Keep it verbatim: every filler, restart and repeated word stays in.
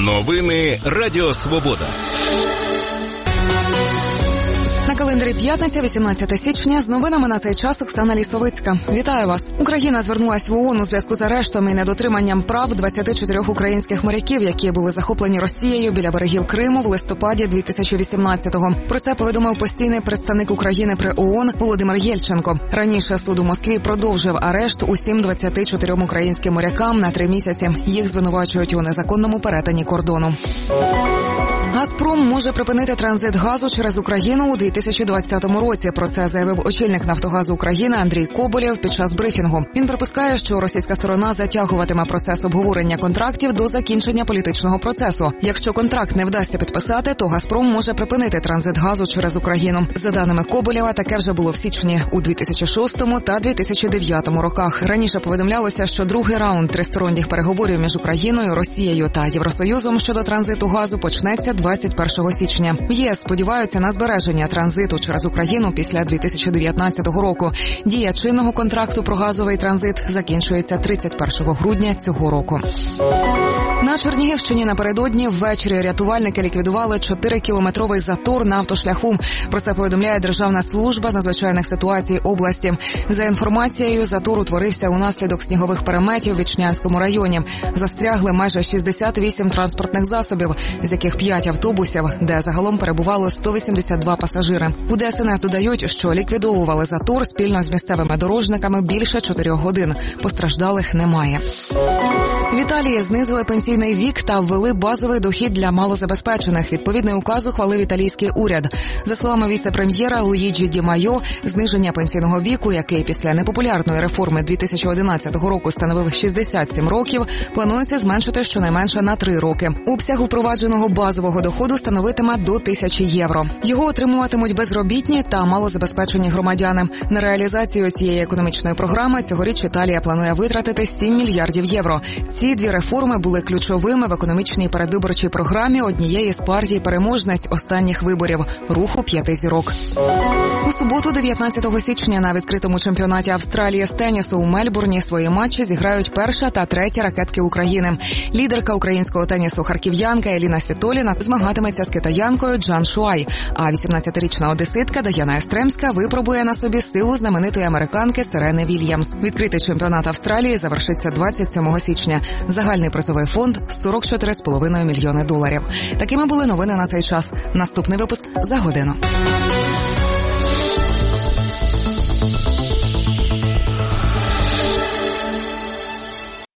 Новини Радіо Свобода. На календарі п'ятниця, вісімнадцяте січня. З новинами на цей час Оксана Лісовицька. Вітаю вас. Україна звернулась в ООН у зв'язку з арештом і недотриманням прав двадцяти чотирьох українських моряків, які були захоплені Росією біля берегів Криму в листопаді дві тисячі вісімнадцятого. Про це повідомив постійний представник України при ООН Володимир Єльченко. Раніше суд у Москві продовжив арешт усім двадцяти чотирьом українським морякам на три місяці. Їх звинувачують у незаконному перетині кордону. «Газпром» може припинити транзит газу через Україну у дві тисячі двадцятому році. Про це заявив очільник «Нафтогазу України» Андрій Коболєв під час брифінгу. Він припускає, що російська сторона затягуватиме процес обговорення контрактів до закінчення політичного процесу. Якщо контракт не вдасться підписати, то «Газпром» може припинити транзит газу через Україну. За даними Коболєва, таке вже було в січні у дві тисячі шостому та дві тисячі дев'ятому роках. Раніше повідомлялося, що другий раунд тристоронніх переговорів між Україною, Росією та Євросоюзом щодо транзиту газу почнеться двадцять першого січня. В ЄС сподіваються на збереження транзиту через Україну після дві тисячі дев'ятнадцятого року. Дія чинного контракту про газовий транзит закінчується тридцять першого грудня цього року. На Чернігівщині напередодні ввечері рятувальники ліквідували чотирикілометровий затор на автошляху. Про це повідомляє Державна служба з надзвичайних ситуацій області. За інформацією, затор утворився унаслідок снігових переметів в Ічнянському районі. Застрягли майже шістдесят вісім транспортних засобів, з яких п'ять автобусів, де загалом перебувало сто вісімдесят два пасажири. У ДСНС додають, що ліквідовували затор спільно з місцевими дорожниками більше чотирьох годин. Постраждалих немає. В Італії знизили пенсійний вік та ввели базовий дохід для малозабезпечених. Відповідний указ ухвалив італійський уряд. За словами віце-прем'єра Луїджі Ді Майо, зниження пенсійного віку, який після непопулярної реформи дві тисячі одинадцятого року становив шістдесят сім років, планується зменшити щонайменше на три роки. Обсяг впровадженого базового доходу становитиме до тисячі євро. Його отримуватимуть безробітні та малозабезпечені громадяни. На реалізацію цієї економічної програми цьогоріч Італія планує витратити сім мільярдів євро. Ці дві реформи були ключовими в економічній передвиборчій програмі однієї з партій переможниць останніх виборів – Руху п'яти зірок. У суботу, дев'ятнадцятого січня, на відкритому чемпіонаті Австралії з тенісу у Мельбурні свої матчі зіграють перша та третя ракетки України. Лідерка українського тенісу харків'янка Еліна Світоліна змагатиметься з китаянкою Джан Шуай, а вісімнадцятирічна одеситка Даяна Естремська випробує на собі силу знаменитої американки Серени Вільямс. Відкритий чемпіонат Австралії завершиться двадцять сьомого січня. Загальний призовий фонд – сорок чотири з половиною мільйони доларів. Такими були новини на цей час. Наступний випуск за годину.